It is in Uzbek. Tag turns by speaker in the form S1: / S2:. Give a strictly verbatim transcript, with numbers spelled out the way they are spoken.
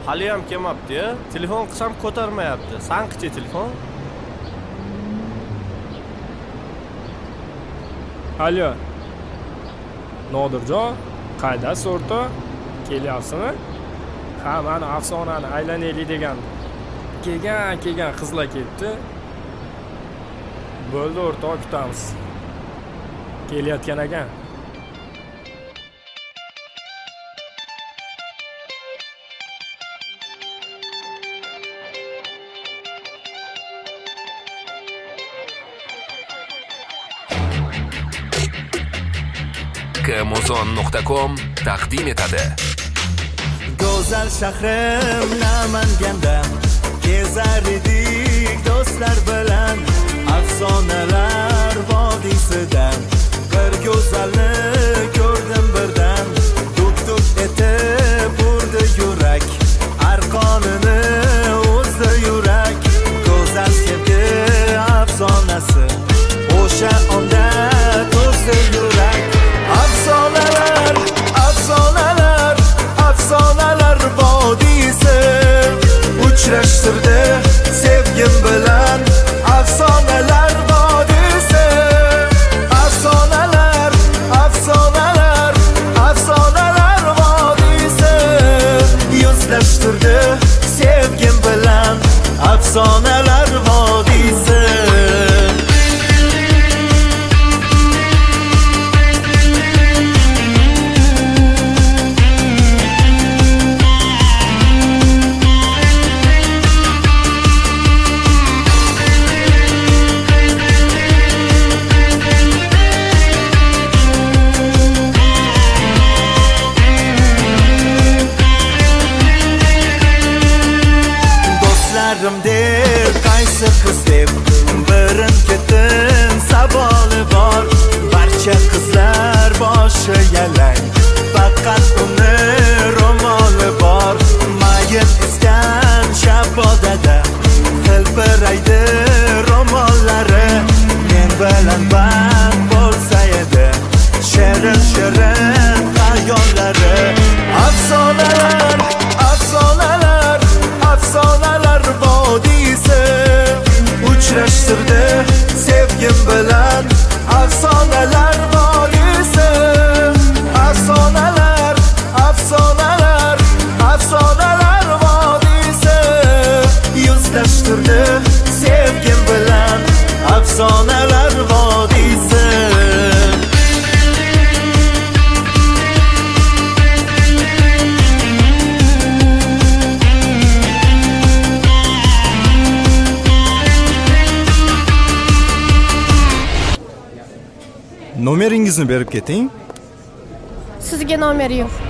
S1: hali ham kelmabdi-ya. Telefon qilsam ko'tarmayapti. Sanqchi telefon.
S2: Alo. Nodirjon, qaydasiz o'rtoq? Kelyapsizmi? Ha, mana afsonani aylanaylik degan. Kelgan, kelgan qizlar ketdi. Bo'ldi o'rtoq, kutamiz. Kelayotgan ekan.
S3: Mozon nuqta com taqdim etadi.
S4: Go'zal shahrim Namanganda kezar edik do'stlar bilan, afsonalar vodiysidan bir go'zalni ko'rdim birdan. Tuk-tuk etib urdi yurak, arqonini o'zdi yurak. Go'zal sevgi afsonasi o'sha onda to'zdi yurak. Afsonalar, afsonalar, afsonalar vodiysi uchrashtirdi sevgim bilan. Afsonalar vodiysi, afsonalar, afsonalar, afsonalar vodiysi yuzlashtirdi sevgim bilan. Afsonalar vodiysi. deb qaysi qiz deb birin ketin savoli bor. Barcha qizlar boshi yalang, faqat uni ro'moli bor. Mayin iskan shabodada hilpiraydi ro'mollari. Men bilan band bo'lsa edi shirin shirin xayollari. Afsonalar, afsonalar, afsonalar vodiysi uchrashtirdi sevgim bilan. Afsonalar vodiysi, afsonalar, afsonalar, afsonalar vodiysi yuzlashtirdi sevgim bilan. Afsonalar vodiysi.
S5: Nomeringizni berib keting.
S6: Sizga nomer yo'q.